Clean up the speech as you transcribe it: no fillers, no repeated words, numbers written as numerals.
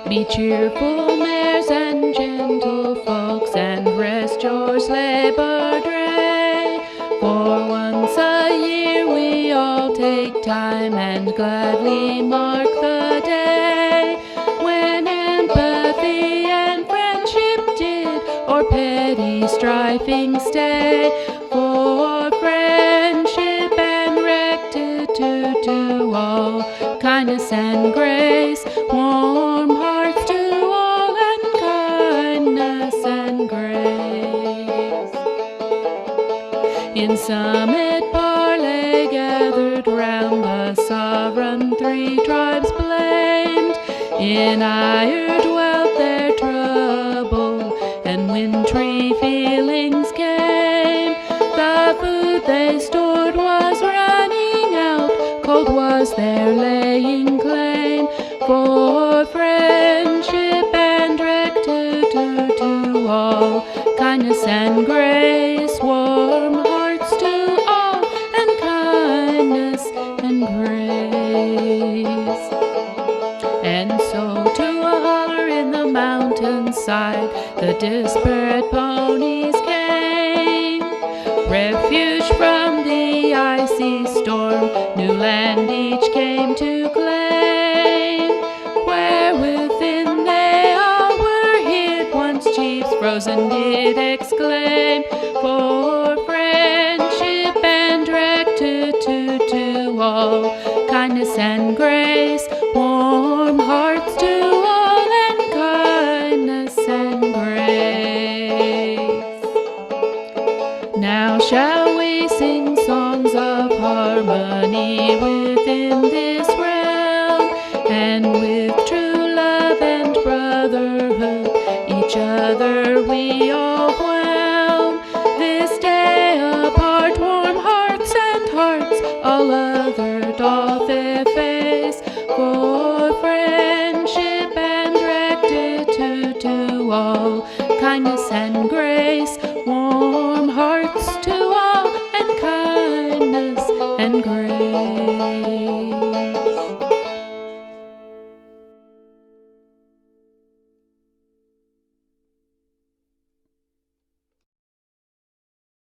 Be cheerful, mares and gentlefolks, and rest your sleigh-bird ray. For once a year we all take time and gladly mark the day when empathy and friendship did o'er petty strifing stay. For friendship and rectitude to all, kindness and grace, warm hearts to all, and kindness and grace. In summit parley gathered round, the sovereign three tribes blamed. In ire dwelt their trouble, and wintry feelings came. The food they stored was running out, cold was their laying claim. For friendship and rectitude to all, kindness and grace, warm hearts to all, and kindness and grace. And so to a holler in the mountainside the disparate ponies came, refuge from the icy storm, new land each came to claim. Where within they all were hid, once chiefs frozen did exclaim. For friendship and rectitude to all, kindness and grace, warm hearts to all, and kindness and grace. Now shall we sing songs of harmony within this realm, and with true love and brotherhood each other we all whelm. This day apart, warm hearts and hearts all other doth efface. For friendship and rectitude to all, kindness and grace, warm hearts to all, and kindness and grace.